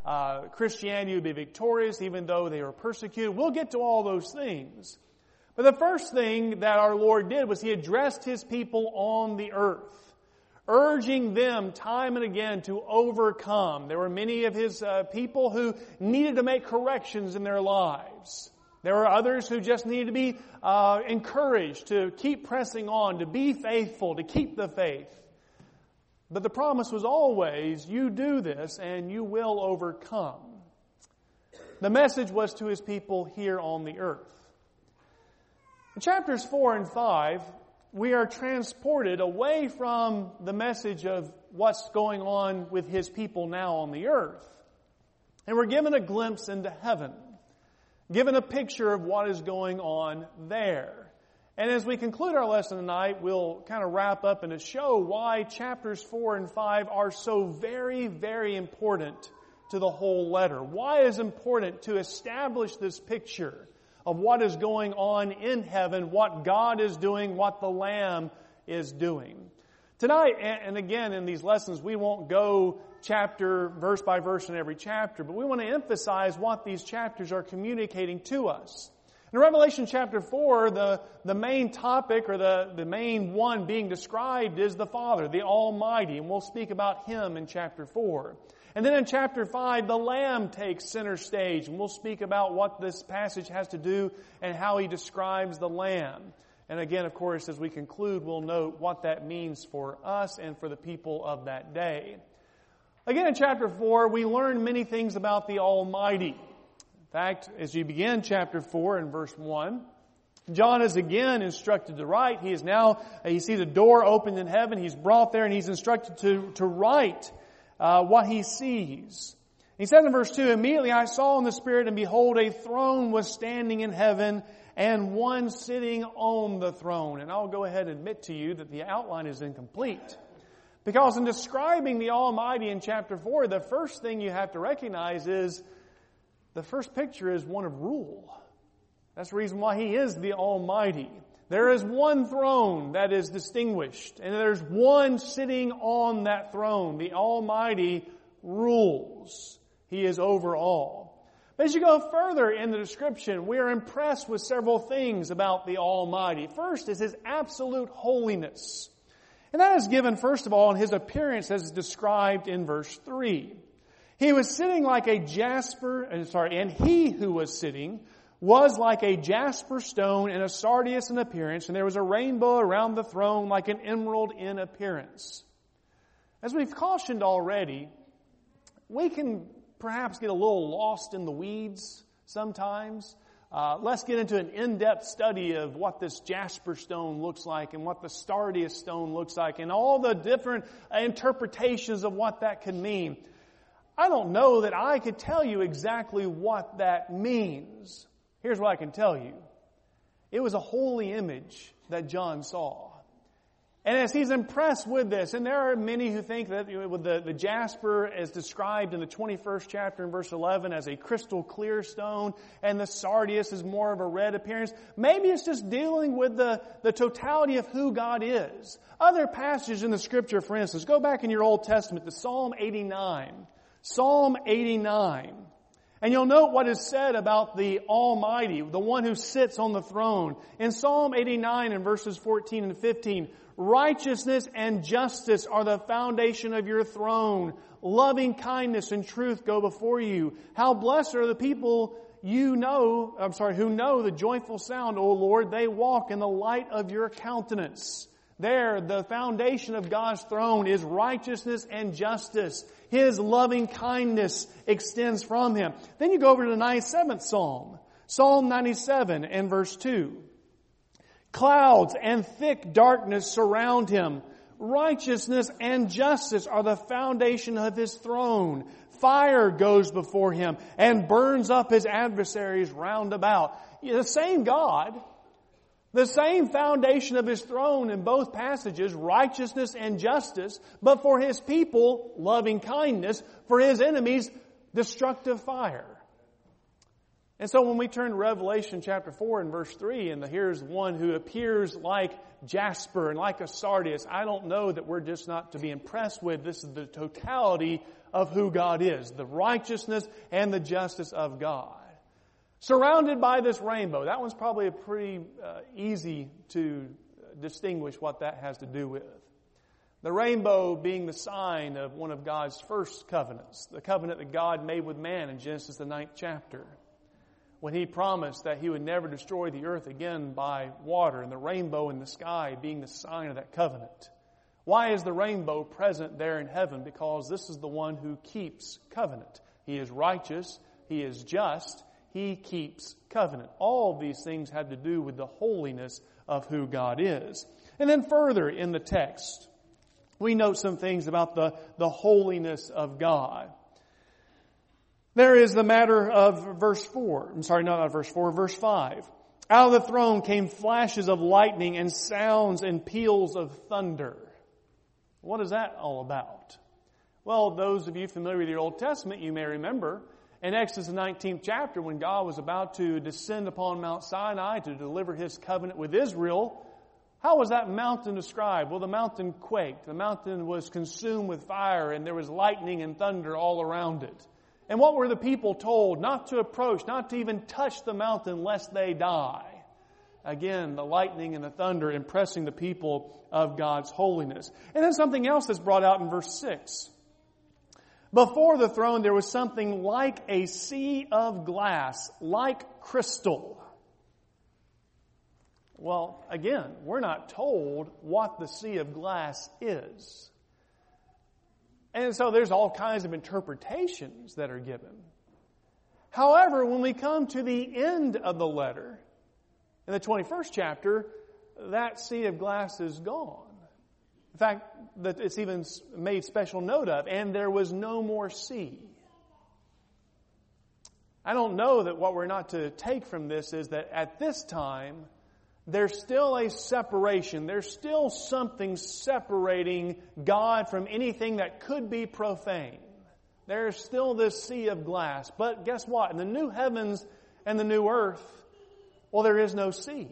Christianity would be victorious even though they were persecuted. We'll get to all those things. But the first thing that our Lord did was He addressed His people on the earth, urging them time and again to overcome. There were many of His people who needed to make corrections in their lives. There were others who just needed to be encouraged to keep pressing on, to be faithful, to keep the faith. But the promise was always, you do this and you will overcome. The message was to His people here on the earth. In chapters 4 and 5, we are transported away from the message of what's going on with His people now on the earth. And we're given a glimpse into heaven, given a picture of what is going on there. And as we conclude our lesson tonight, we'll kind of wrap up and show why chapters 4 and 5 are so very, very important to the whole letter. Why is it important to establish this picture of what is going on in heaven, what God is doing, what the Lamb is doing. Tonight, and again in these lessons, we won't go chapter, verse by verse in every chapter, but we want to emphasize what these chapters are communicating to us. In Revelation chapter 4, the main topic or the main one being described is the Father, the Almighty, and we'll speak about Him in chapter 4. And then in chapter 5, the Lamb takes center stage, and we'll speak about what this passage has to do and how He describes the Lamb. And again, of course, as we conclude, we'll note what that means for us and for the people of that day. Again, in chapter 4, we learn many things about the Almighty. In fact, as you begin chapter 4 in verse 1, John is again instructed to write. He sees a door opened in heaven. He's brought there and he's instructed to write what he sees. He says in verse 2, "Immediately I saw in the Spirit, and behold, a throne was standing in heaven, and one sitting on the throne." And I'll go ahead and admit to you that the outline is incomplete. Because in describing the Almighty in chapter 4, the first thing you have to recognize is the first picture is one of rule. That's the reason why He is the Almighty. There is one throne that is distinguished, and there's one sitting on that throne. The Almighty rules. He is over all. But as you go further in the description, we are impressed with several things about the Almighty. First is His absolute holiness. And that is given, first of all, in His appearance as described in verse 3. He was sitting like a jasper, and He who was sitting was like a jasper stone and a sardius in appearance, and there was a rainbow around the throne like an emerald in appearance. As we've cautioned already, we can perhaps get a little lost in the weeds sometimes. Let's get into an in-depth study of what this jasper stone looks like and what the sardius stone looks like and all the different interpretations of what that could mean. I don't know that I could tell you exactly what that means. Here's what I can tell you. It was a holy image that John saw. And as he's impressed with this, and there are many who think that the jasper is described in the 21st chapter in verse 11 as a crystal clear stone, and the sardius is more of a red appearance. Maybe it's just dealing with the totality of who God is. Other passages in the Scripture, for instance, go back in your Old Testament to Psalm 89. Psalm 89. And you'll note what is said about the Almighty, the one who sits on the throne. In Psalm 89 in verses 14 and 15, "Righteousness and justice are the foundation of your throne. Loving kindness and truth go before you. How blessed are the people who know the joyful sound, O Lord. They walk in the light of your countenance." There, the foundation of God's throne is righteousness and justice. His loving kindness extends from Him. Then you go over to the 97th Psalm. Psalm 97 and verse 2. "Clouds and thick darkness surround Him. Righteousness and justice are the foundation of His throne. Fire goes before Him and burns up His adversaries round about." The same God, the same foundation of His throne in both passages, righteousness and justice, but for His people, loving kindness, for His enemies, destructive fire. And so when we turn to Revelation chapter 4 and verse 3, and here's one who appears like jasper and like a sardius, I don't know that we're just not to be impressed with. This is the totality of who God is, the righteousness and the justice of God. Surrounded by this rainbow. That one's probably a pretty easy to distinguish what that has to do with. The rainbow being the sign of one of God's first covenants, the covenant that God made with man in Genesis the 9th chapter, when He promised that He would never destroy the earth again by water, and the rainbow in the sky being the sign of that covenant. Why is the rainbow present there in heaven? Because this is the one who keeps covenant. He is righteous, He is just, He keeps covenant. All of these things have to do with the holiness of who God is. And then further in the text, we note some things about the holiness of God. There is the matter of verse 4. I'm sorry, not verse 4, verse 5. Out of the throne came flashes of lightning and sounds and peals of thunder. What is that all about? Well, those of you familiar with the Old Testament, you may remember in Exodus the 19th chapter when God was about to descend upon Mount Sinai to deliver His covenant with Israel. How was that mountain described? Well, the mountain quaked. The mountain was consumed with fire and there was lightning and thunder all around it. And what were the people told? Not to approach, not to even touch the mountain lest they die. Again, the lightning and the thunder impressing the people of God's holiness. And then something else that's brought out in verse 6. Before the throne there was something like a sea of glass, like crystal. Well, again, we're not told what the sea of glass is. And so there's all kinds of interpretations that are given. However, when we come to the end of the letter, in the 21st chapter, that sea of glass is gone. In fact, that it's even made special note of, and there was no more sea. I don't know that what we're not to take from this is that at this time, there's still a separation. There's still something separating God from anything that could be profane. There's still this sea of glass. But guess what? In the new heavens and the new earth, well, there is no sea.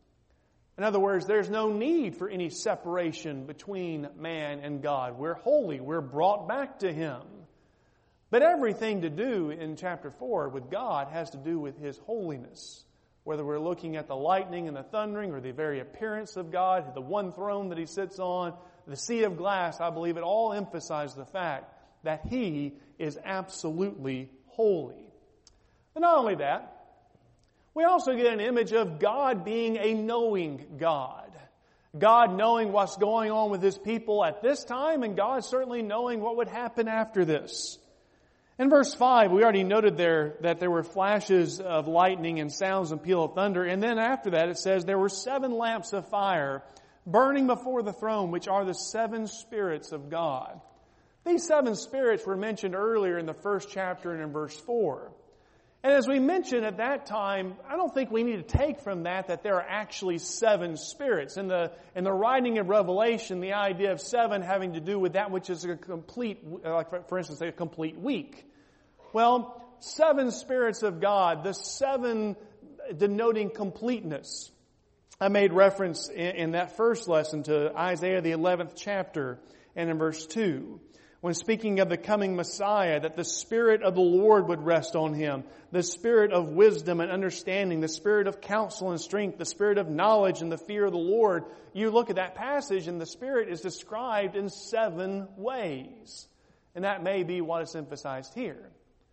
In other words, there's no need for any separation between man and God. We're holy. We're brought back to Him. But everything to do in chapter 4 with God has to do with His holiness. Whether we're looking at the lightning and the thundering or the very appearance of God, the one throne that He sits on, the sea of glass, I believe it all emphasizes the fact that He is absolutely holy. But not only that, we also get an image of God being a knowing God. God knowing what's going on with His people at this time, and God certainly knowing what would happen after this. In verse 5, we already noted there that there were flashes of lightning and sounds and peal of thunder. And then after that it says there were 7 lamps of fire burning before the throne, which are the 7 spirits of God. These 7 spirits were mentioned earlier in the first chapter and in verse 4. And as we mentioned at that time, I don't think we need to take from that there are actually 7 spirits. In the writing of Revelation, the idea of 7 having to do with that which is a complete, like for instance, a complete week. Well, 7 spirits of God, the 7 denoting completeness. I made reference in that first lesson to Isaiah the 11th chapter and in verse 2. When speaking of the coming Messiah, that the Spirit of the Lord would rest on Him, the Spirit of wisdom and understanding, the Spirit of counsel and strength, the Spirit of knowledge and the fear of the Lord. You look at that passage and the Spirit is described in 7 ways. And that may be what is emphasized here.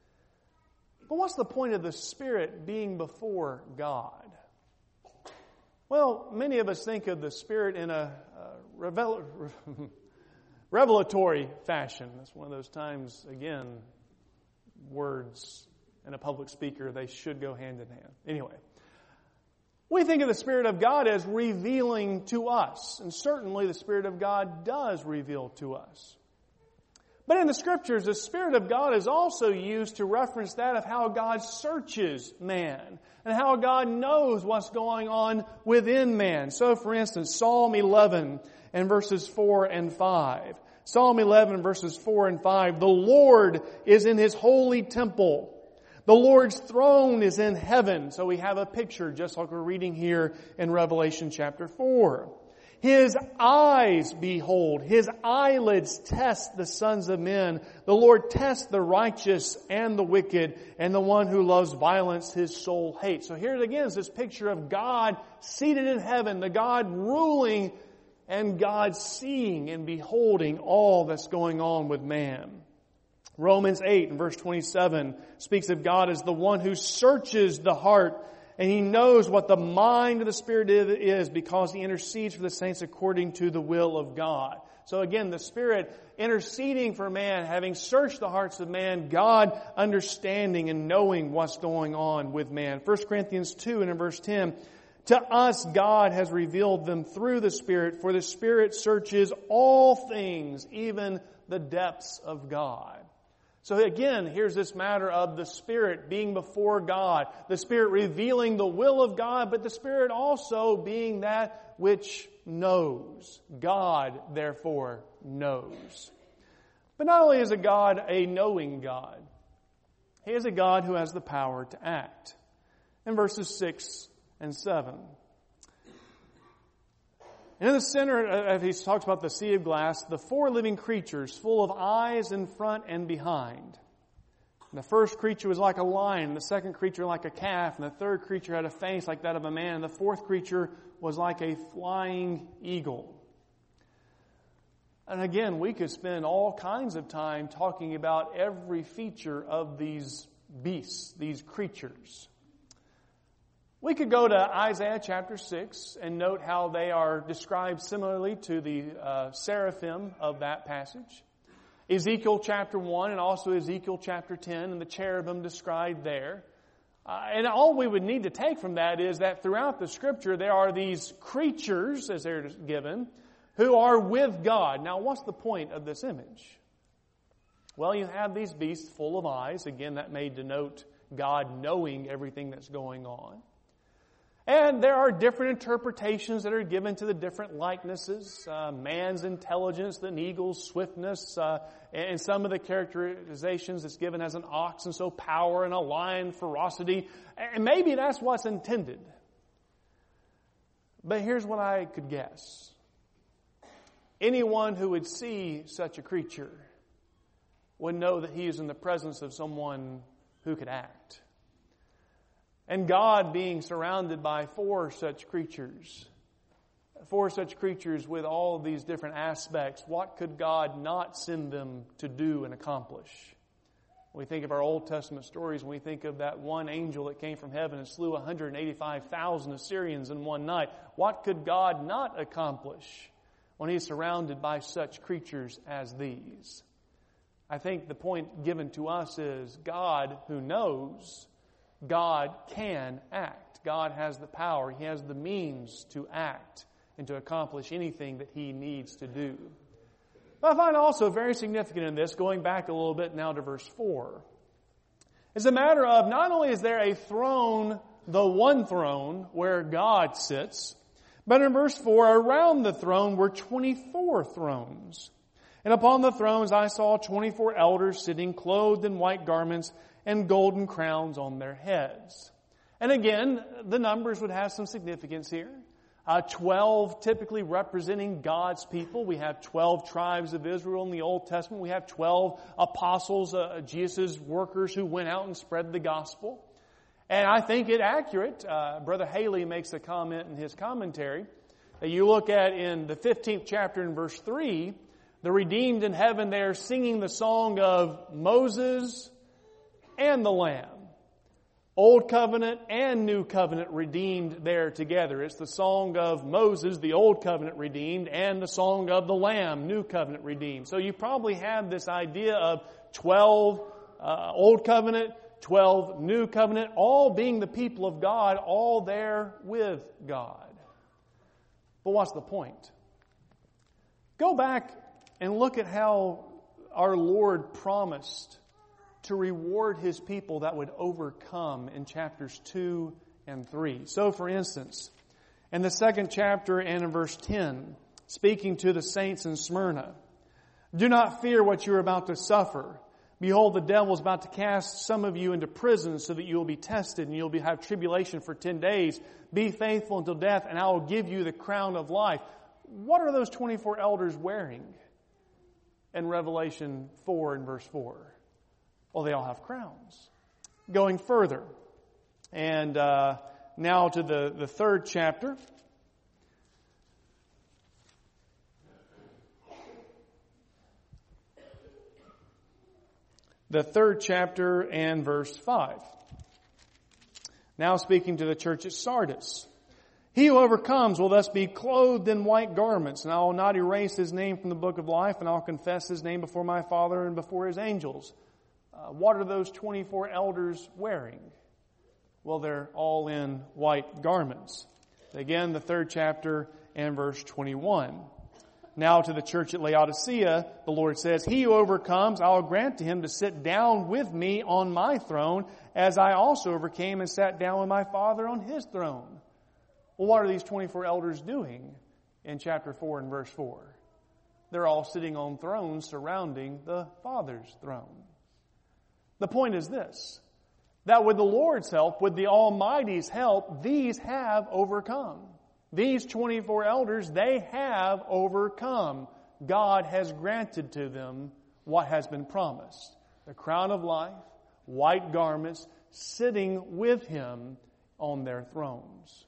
But what's the point of the Spirit being before God? Well, many of us think of the Spirit in a revelatory fashion. That's one of those times, again, words and a public speaker, they should go hand in hand. Anyway, we think of the Spirit of God as revealing to us. And certainly the Spirit of God does reveal to us. But in the Scriptures, the Spirit of God is also used to reference that of how God searches man and how God knows what's going on within man. So, for instance, Psalm 11 and verses 4 and 5. Psalm 11 verses 4 and 5. The Lord is in His holy temple. The Lord's throne is in heaven. So we have a picture just like we're reading here in Revelation chapter 4. His eyes behold, His eyelids test the sons of men. The Lord tests the righteous and the wicked, and the one who loves violence His soul hates. So here again is this picture of God seated in heaven, the God ruling and God seeing and beholding all that's going on with man. Romans 8 and verse 27 speaks of God as the one who searches the heart, and He knows what the mind of the Spirit is because He intercedes for the saints according to the will of God. So again, the Spirit interceding for man, having searched the hearts of man, God understanding and knowing what's going on with man. 1 Corinthians 2 and in verse 10, to us God has revealed them through the Spirit, for the Spirit searches all things, even the depths of God. So again, here's this matter of the Spirit being before God, the Spirit revealing the will of God, but the Spirit also being that which knows. God, therefore, knows. But not only is a God a knowing God, He is a God who has the power to act. In verses 6 and 7. And in the center, he talks about the sea of glass, the four living creatures full of eyes in front and behind. And the first creature was like a lion, the second creature like a calf, and the third creature had a face like that of a man, and the fourth creature was like a flying eagle. And again, we could spend all kinds of time talking about every feature of these beasts, these creatures. We could go to Isaiah chapter 6 and note how they are described similarly to the seraphim of that passage. Ezekiel chapter 1 and also Ezekiel chapter 10 and the cherubim described there. And all we would need to take from that is that throughout the Scripture there are these creatures, as they're given, who are with God. Now what's the point of this image? Well, you have these beasts full of eyes. Again, that may denote God knowing everything that's going on. And there are different interpretations that are given to the different likenesses. Man's intelligence, an eagle's swiftness, and some of the characterizations that's given as an ox, and so power, and a lion, ferocity. And maybe that's what's intended. But here's what I could guess. Anyone who would see such a creature would know that he is in the presence of someone who could act. And God being surrounded by four such creatures with all of these different aspects, what could God not send them to do and accomplish? When we think of our Old Testament stories, when we think of that one angel that came from heaven and slew 185,000 Assyrians in one night, what could God not accomplish when He's surrounded by such creatures as these? I think the point given to us is God who knows, God can act. God has the power. He has the means to act and to accomplish anything that He needs to do. But I find also very significant in this, going back a little bit now to verse 4, is a matter of not only is there a throne, the one throne where God sits, but in verse 4, around the throne were 24 thrones. And upon the thrones I saw 24 elders sitting clothed in white garments and golden crowns on their heads. And again, the numbers would have some significance here. 12 typically representing God's people. We have 12 tribes of Israel in the Old Testament. We have 12 apostles, Jesus' workers who went out and spread the gospel. And I think it accurate. Brother Haley makes a comment in his commentary that you look at in the 15th chapter in verse 3, the redeemed in heaven, they are singing the song of Moses and the Lamb. Old Covenant and New Covenant redeemed there together. It's the song of Moses, the Old Covenant redeemed, and the song of the Lamb, New Covenant redeemed. So you probably have this idea of 12 Old Covenant, 12 New Covenant, all being the people of God, all there with God. But what's the point? Go back and look at how our Lord promised to reward His people that would overcome in chapters 2 and 3. So, for instance, in the 2nd chapter and in verse 10, speaking to the saints in Smyrna, do not fear what you are about to suffer. Behold, the devil is about to cast some of you into prison so that you will be tested and you'll have tribulation for 10 days. Be faithful until death, and I will give you the crown of life. What are those 24 elders wearing in Revelation 4 and verse 4? Well, they all have crowns. Going further, and now to the third chapter. The third chapter and verse 5. Now speaking to the church at Sardis. He who overcomes will thus be clothed in white garments, and I will not erase his name from the book of life, and I'll confess his name before my Father and before his angels. What are those 24 elders wearing? Well, they're all in white garments. Again, the third chapter and verse 21. Now to the church at Laodicea, the Lord says, He who overcomes, I will grant to him to sit down with me on my throne, as I also overcame and sat down with my Father on his throne. Well, what are these 24 elders doing in chapter 4 and verse 4? They're all sitting on thrones surrounding the Father's throne. The point is this, that with the Lord's help, with the Almighty's help, these have overcome. These 24 elders, they have overcome. God has granted to them what has been promised. The crown of life, white garments, sitting with Him on their thrones.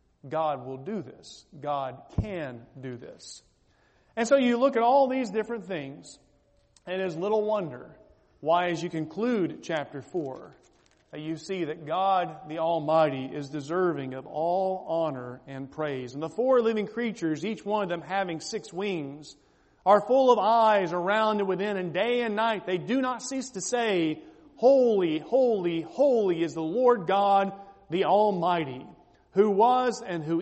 God will do this. God can do this. And so you look at all these different things, and it is little wonder why, as you conclude chapter 4, you see that God the Almighty is deserving of all honor and praise. And the four living creatures, each one of them having 6 wings, are full of eyes around and within, and day and night they do not cease to say, Holy, holy, holy is the Lord God the Almighty, who was and who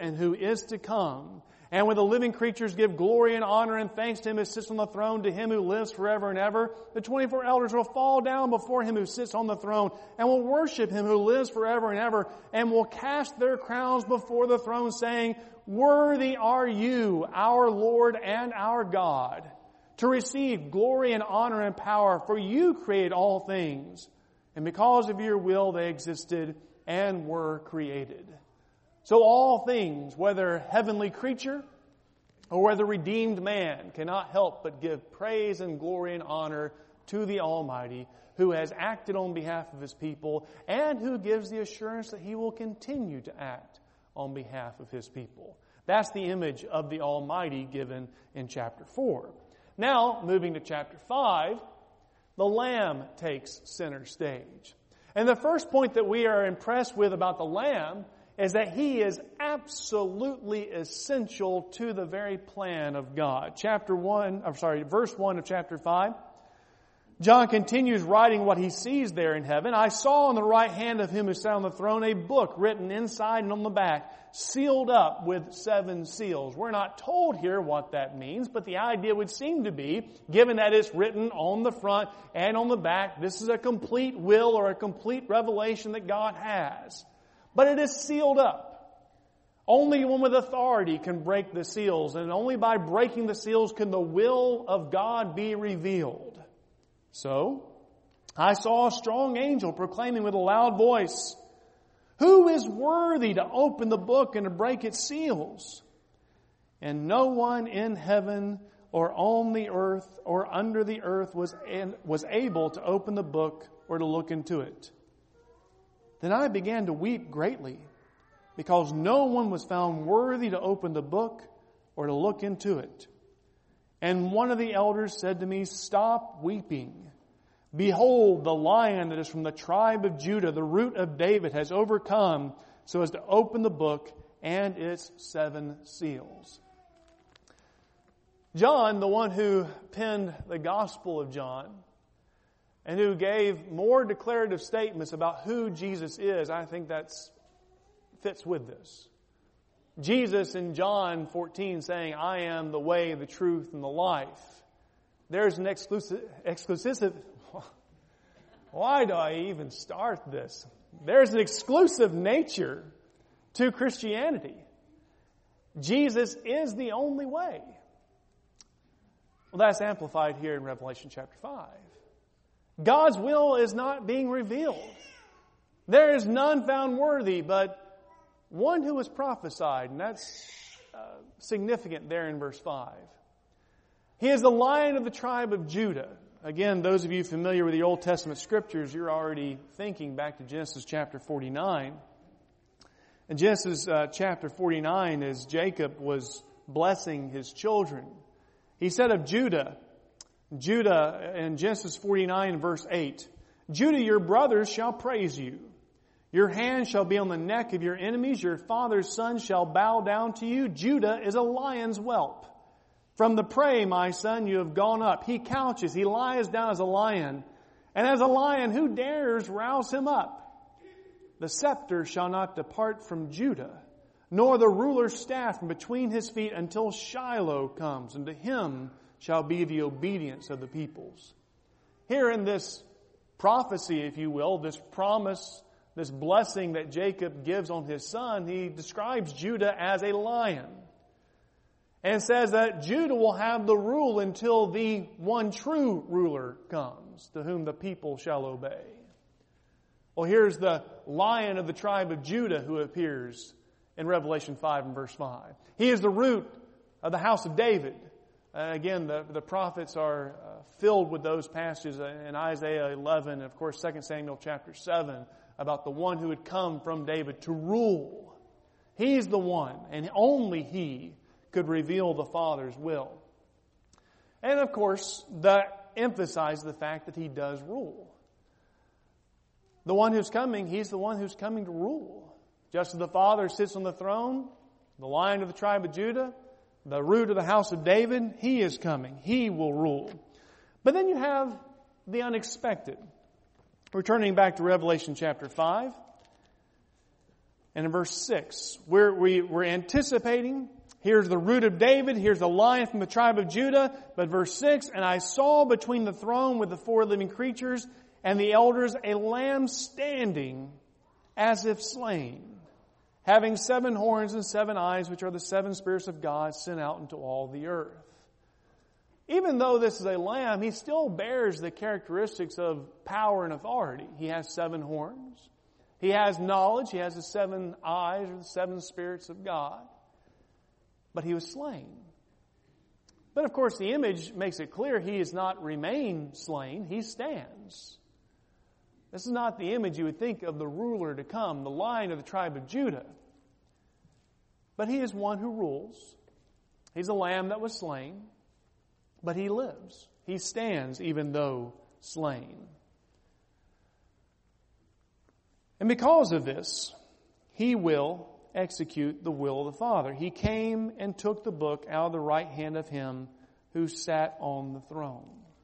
is to come. And when the living creatures give glory and honor and thanks to Him who sits on the throne, to Him who lives forever and ever, the 24 elders will fall down before Him who sits on the throne and will worship Him who lives forever and ever, and will cast their crowns before the throne, saying, Worthy are you, our Lord and our God, to receive glory and honor and power, for you created all things, and because of your will they existed and were created. So all things, whether heavenly creature or whether redeemed man, cannot help but give praise and glory and honor to the Almighty, who has acted on behalf of His people and who gives the assurance that He will continue to act on behalf of His people. That's the image of the Almighty given in chapter 4. Now, moving to chapter 5, the Lamb takes center stage. And the first point that we are impressed with about the Lamb is that He is absolutely essential to the very plan of God. Verse 1 of chapter 5. John continues writing what he sees there in heaven. I saw on the right hand of Him who sat on the throne a book written inside and on the back, sealed up with 7 seals. We're not told here what that means, but the idea would seem to be, given that it's written on the front and on the back, this is a complete will or a complete revelation that God has. But it is sealed up. Only one with authority can break the seals, and only by breaking the seals can the will of God be revealed. So, I saw a strong angel proclaiming with a loud voice, Who is worthy to open the book and to break its seals? And no one in heaven or on the earth or under the earth was able to open the book or to look into it. Then I began to weep greatly, because no one was found worthy to open the book or to look into it. And one of the elders said to me, Stop weeping. Behold, the Lion that is from the tribe of Judah, the root of David, has overcome so as to open the book and its 7 seals. John, the one who penned the Gospel of John, and who gave more declarative statements about who Jesus is, I think that fits with this. Jesus in John 14 saying, I am the way, the truth, and the life. There's an exclusive. Why do I even start this? There's an exclusive nature to Christianity. Jesus is the only way. Well, that's amplified here in Revelation chapter 5. God's will is not being revealed. There is none found worthy but one who was prophesied, and that's significant there in verse 5. He is the Lion of the tribe of Judah. Again, those of you familiar with the Old Testament Scriptures, you're already thinking back to Genesis chapter 49. In Genesis chapter 49, as Jacob was blessing his children, he said of Judah in Genesis 49 verse 8, Judah, your brothers shall praise you. Your hand shall be on the neck of your enemies. Your father's son shall bow down to you. Judah is a lion's whelp. From the prey, my son, you have gone up. He couches, he lies down as a lion. And as a lion, who dares rouse him up? The scepter shall not depart from Judah, nor the ruler's staff from between his feet until Shiloh comes, and to him shall be the obedience of the peoples. Here in this prophecy, if you will, this promise, this blessing that Jacob gives on his son, he describes Judah as a lion. And says that Judah will have the rule until the one true ruler comes, to whom the people shall obey. Well, here's the Lion of the tribe of Judah who appears in Revelation 5 and verse 5. He is the root of the house of David. Again, the prophets are filled with those passages in Isaiah 11 and, of course, 2 Samuel chapter 7 about the one who would come from David to rule. He's the one, and only He could reveal the Father's will. And, of course, that emphasizes the fact that He does rule. The one who's coming, He's the one who's coming to rule. Just as the Father sits on the throne, the Lion of the tribe of Judah, the root of the house of David, He is coming. He will rule. But then you have the unexpected. Returning back to Revelation chapter 5, and in verse 6, we're anticipating, here's the root of David, here's the Lion from the tribe of Judah, but verse 6, and I saw between the throne with the four living creatures and the elders a lamb standing as if slain, having 7 horns and 7 eyes, which are the 7 spirits of God sent out into all the earth. Even though this is a lamb, he still bears the characteristics of power and authority. He has 7 horns. He has knowledge. He has the 7 eyes, or the 7 spirits of God. But he was slain. But of course, the image makes it clear he has not remained slain. He stands. This is not the image you would think of the ruler to come, the Lion of the tribe of Judah. But he is one who rules. He's a lamb that was slain. But he lives. He stands even though slain. And because of this, he will execute the will of the Father. He came and took the book out of the right hand of him who sat on the throne.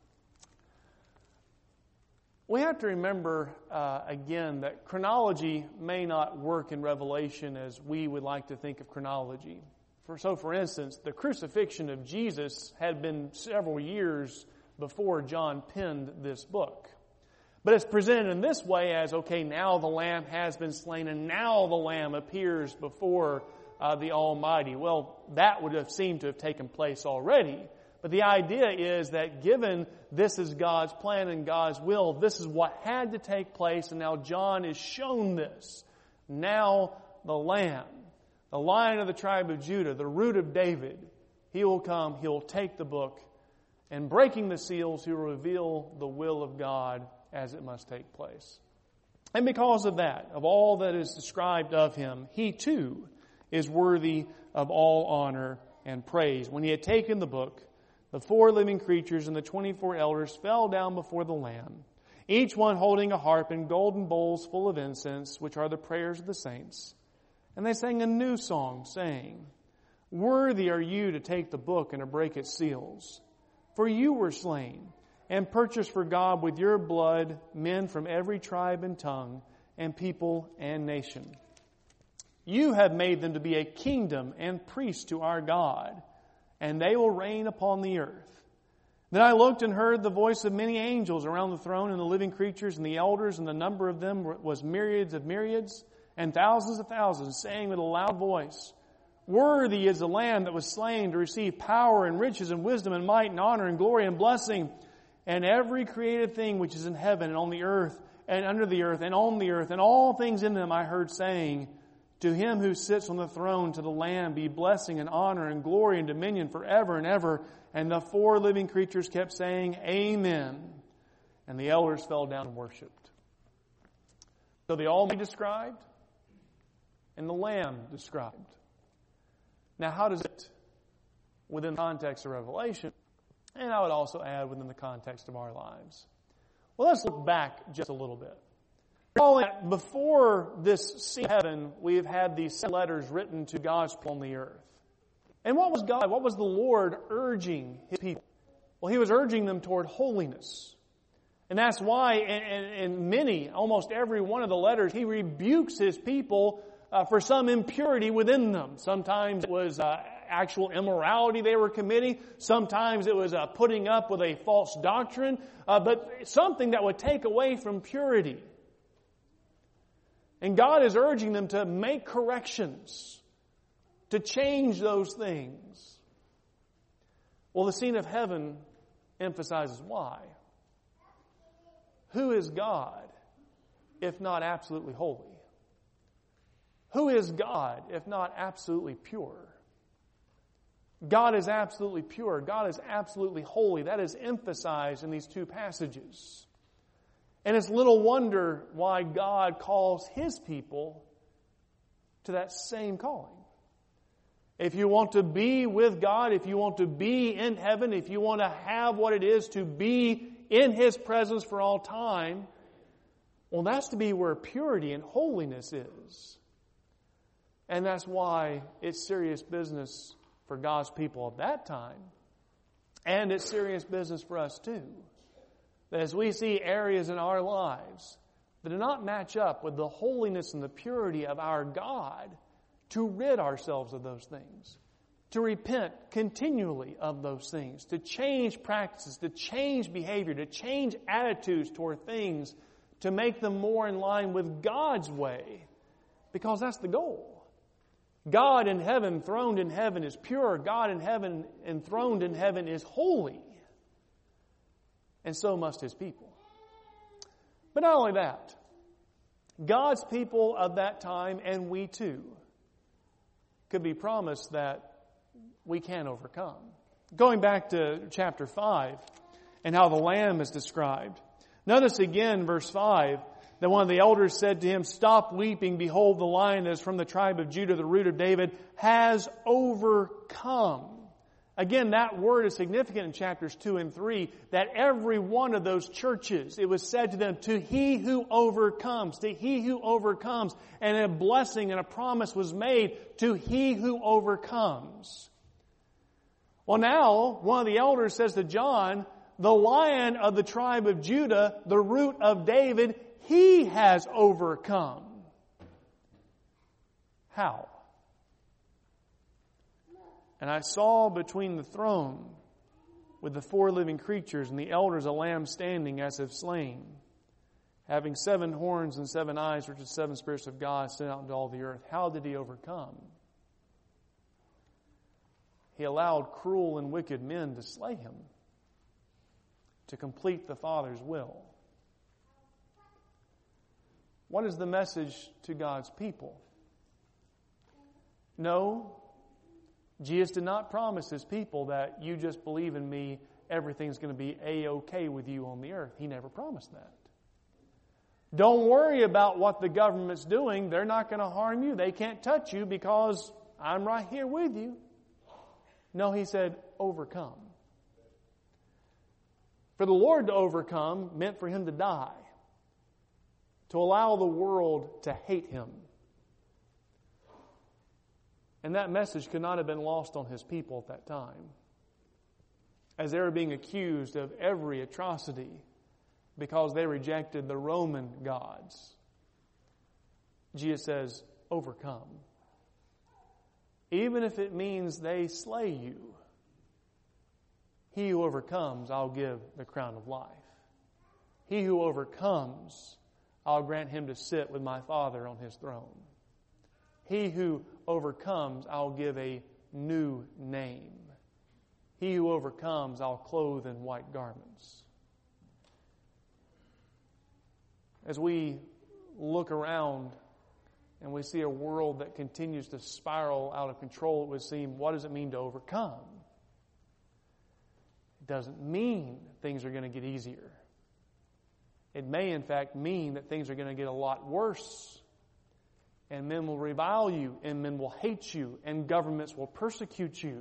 We have to remember, again, that chronology may not work in Revelation as we would like to think of chronology. For instance, the crucifixion of Jesus had been several years before John penned this book. But it's presented in this way as, okay, now the Lamb has been slain and now the Lamb appears before the Almighty. Well, that would have seemed to have taken place already. But the idea is that given this is God's plan and God's will, this is what had to take place, and now John is shown this. Now the Lamb, the Lion of the tribe of Judah, the root of David, He will come, He will take the book, and breaking the seals, He will reveal the will of God as it must take place. And because of that, of all that is described of Him, He too is worthy of all honor and praise. When He had taken the book, the 4 living creatures and the 24 elders fell down before the Lamb, each one holding a harp and golden bowls full of incense, which are the prayers of the saints. And they sang a new song, saying, Worthy are you to take the book and to break its seals. For you were slain, and purchased for God with your blood men from every tribe and tongue, and people and nation. You have made them to be a kingdom and priests to our God, and they will reign upon the earth. Then I looked and heard the voice of many angels around the throne and the living creatures and the elders, and the number of them was myriads of myriads, and thousands of thousands, saying with a loud voice, Worthy is the Lamb that was slain to receive power and riches and wisdom and might and honor and glory and blessing. and every created thing which is in heaven and on the earth and under the earth and on the earth and all things in them I heard saying, to Him who sits on the throne, to the Lamb, be blessing and honor and glory and dominion forever and ever. And the four living creatures kept saying, Amen. And the elders fell down and worshipped. So the Almighty described and the Lamb described. Now how does it, within the context of Revelation, and I would also add within the context of our lives? Well, let's look back just a little bit. Before this scene of heaven, we have had these letters written to God's people on the earth. And what was the Lord urging His people? Well, He was urging them toward holiness. And that's why in many, almost every one of the letters, He rebukes His people for some impurity within them. Sometimes it was actual immorality they were committing. Sometimes it was putting up with a false doctrine. But something that would take away from purity. And God is urging them to make corrections, to change those things. Well, the scene of heaven emphasizes why. Who is God if not absolutely holy? Who is God if not absolutely pure? God is absolutely pure. God is absolutely holy. That is emphasized in these two passages. And it's little wonder why God calls His people to that same calling. If you want to be with God, if you want to be in heaven, if you want to have what it is to be in His presence for all time, well, that's to be where purity and holiness is. And that's why it's serious business for God's people at that time. And it's serious business for us too. That as we see areas in our lives that do not match up with the holiness and the purity of our God, to rid ourselves of those things, to repent continually of those things, to change practices, to change behavior, to change attitudes toward things, to make them more in line with God's way, because that's the goal. God in heaven, throned in heaven, is pure. God in heaven, enthroned in heaven, is holy. And so must His people. But not only that, God's people of that time, and we too, could be promised that we can overcome. Going back to chapter 5 and how the Lamb is described. Notice again, verse 5, that one of the elders said to him, Stop weeping, behold, the Lion that is from the tribe of Judah, the root of David, has overcome. Again, that word is significant in chapters 2 and 3, that every one of those churches, it was said to them, to he who overcomes, to he who overcomes. And a blessing and a promise was made to he who overcomes. Well, now, one of the elders says to John, the Lion of the tribe of Judah, the root of David, He has overcome. How? And I saw between the throne with the four living creatures and the elders a lamb standing as if slain, having 7 horns and 7 eyes, which is 7 spirits of God sent out into all the earth. How did He overcome? He allowed cruel and wicked men to slay Him, to complete the Father's will. What is the message to God's people? No, Jesus did not promise His people that you just believe in me, everything's going to be A-okay with you on the earth. He never promised that. Don't worry about what the government's doing. They're not going to harm you. They can't touch you because I'm right here with you. No, He said, overcome. For the Lord to overcome meant for Him to die, to allow the world to hate Him. And that message could not have been lost on His people at that time, as they were being accused of every atrocity because they rejected the Roman gods. Jesus says, overcome. Even if it means they slay you, he who overcomes, I'll give the crown of life. He who overcomes, I'll grant him to sit with my Father on His throne. He who overcomes, I'll give a new name. He who overcomes, I'll clothe in white garments. as we look around and we see a world that continues to spiral out of control, it would seem, what does it mean to overcome? It doesn't mean things are going to get easier. It may, in fact, mean that things are going to get a lot worse. And men will revile you, and men will hate you, and governments will persecute you.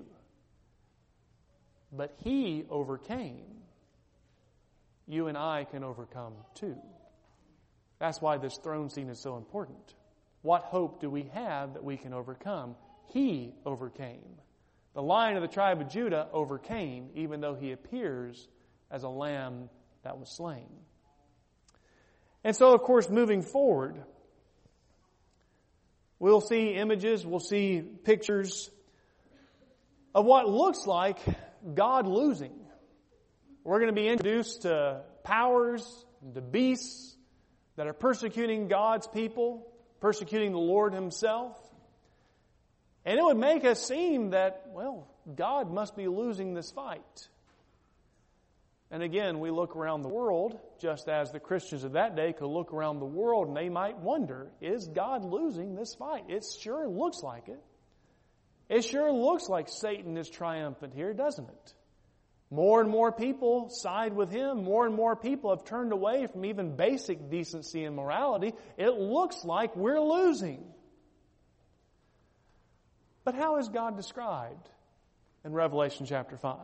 But He overcame. You and I can overcome too. That's why this throne scene is so important. What hope do we have that we can overcome? He overcame. The Lion of the tribe of Judah overcame, even though He appears as a lamb that was slain. And so, of course, moving forward, we'll see images, we'll see pictures of what looks like God losing. We're going to be introduced to powers, to beasts that are persecuting God's people, persecuting the Lord Himself. And it would make us seem that, well, God must be losing this fight. And again, we look around the world, just as the Christians of that day could look around the world and they might wonder, is God losing this fight? It sure looks like it. It sure looks like Satan is triumphant here, doesn't it? More and more people side with him. More and more people have turned away from even basic decency and morality. It looks like we're losing. But how is God described in Revelation chapter 5?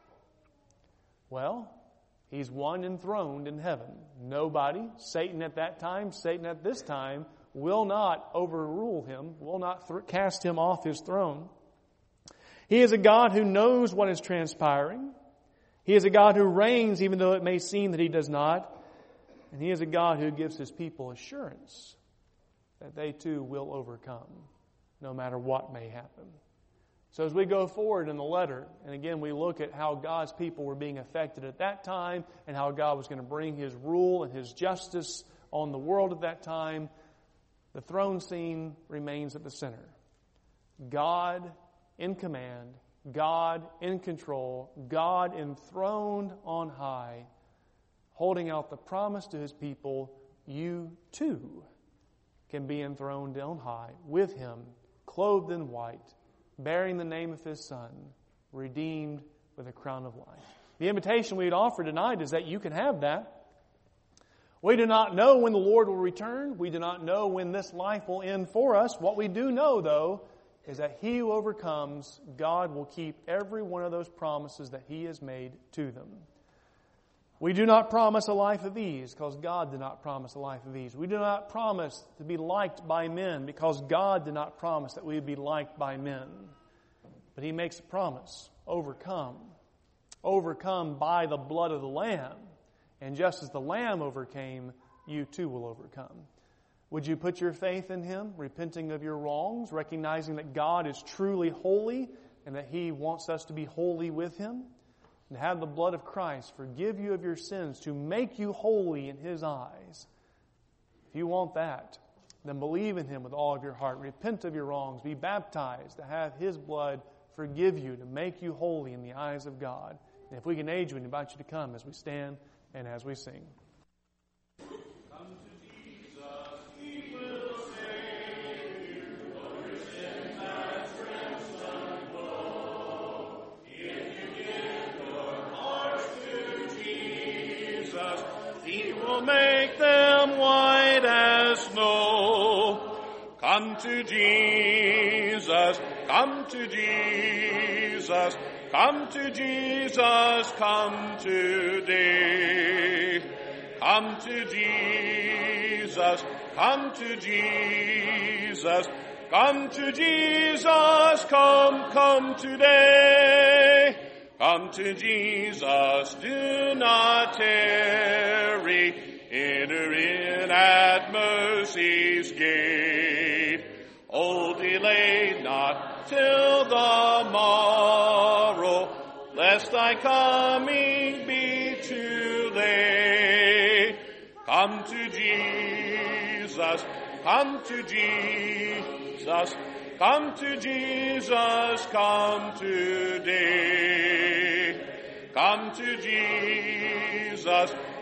Well, He's one enthroned in heaven. Nobody, Satan at that time, Satan at this time, will not overrule Him, will not cast Him off His throne. He is a God who knows what is transpiring. He is a God who reigns even though it may seem that He does not. And He is a God who gives His people assurance that they too will overcome, no matter what may happen. So as we go forward in the letter, and again we look at how God's people were being affected at that time and how God was going to bring His rule and His justice on the world at that time, the throne scene remains at the center. God in command, God in control, God enthroned on high, holding out the promise to His people, you too can be enthroned on high with Him, clothed in white, bearing the name of His Son, redeemed with a crown of life. The invitation we'd offer tonight is that you can have that. We do not know when the Lord will return. We do not know when this life will end for us. What we do know, though, is that He who overcomes, God will keep every one of those promises that He has made to them. We do not promise a life of ease because God did not promise a life of ease. We do not promise to be liked by men because God did not promise that we would be liked by men. But He makes a promise, overcome by the blood of the Lamb. And just as the Lamb overcame, you too will overcome. Would you put your faith in Him, repenting of your wrongs, recognizing that God is truly holy and that He wants us to be holy with Him? And have the blood of Christ forgive you of your sins to make you holy in His eyes. If you want that, then believe in Him with all of your heart. Repent of your wrongs. Be baptized to have His blood forgive you, to make you holy in the eyes of God. And if we can aid you, we invite you to come as we stand and as we sing. Make them white as snow. Come to Jesus, come to Jesus, come to Jesus, come today. Come to Jesus, come to Jesus, come to Jesus, come today. Come to Jesus, do not tarry, enter in at mercy's gate. Oh, delay not till the morrow, lest thy coming be too late. Come to Jesus, come to Jesus, come to Jesus, come today. Come to Jesus,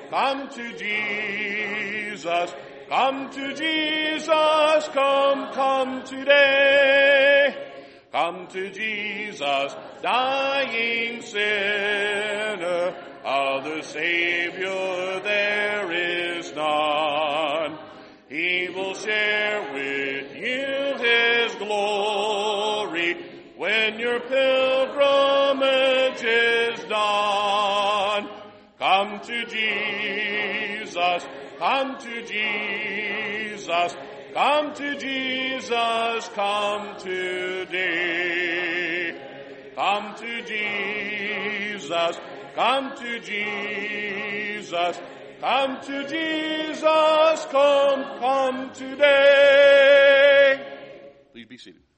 come to Jesus. Come to Jesus, come today. Come to Jesus, dying sinner, other Savior there is none. He will share with you His glory when your pilgrimage is done. Come to Jesus, come to Jesus, come to Jesus, come today. Come to Jesus, come to Jesus, come to Jesus, come today. Please be seated.